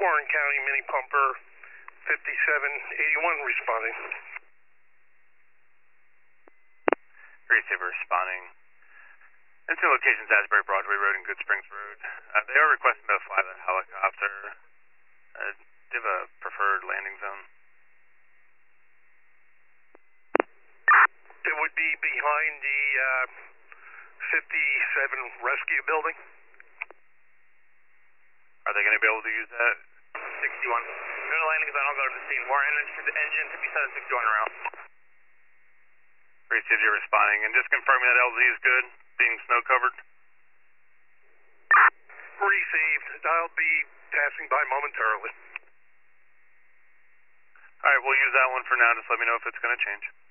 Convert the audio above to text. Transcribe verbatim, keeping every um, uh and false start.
Warren County mini pumper fifty-seven eighty-one responding. Receiver responding. Into locations Asbury Broadway Road and Good Springs Road. Uh, they are requesting to fly the helicopter. Uh, do you have a preferred landing zone? It would be behind the uh, fifty-seven rescue building. Are they going to be able to use that? sixty-one. Go to landing zone, I'll go to the scene. Warren, engine fifty-seven sixty-one route. Receiver, you're responding. And just confirming that L Z is good, being snow covered? Received. I'll be passing by momentarily. All right, we'll use that one for now. Just let me know if it's going to change.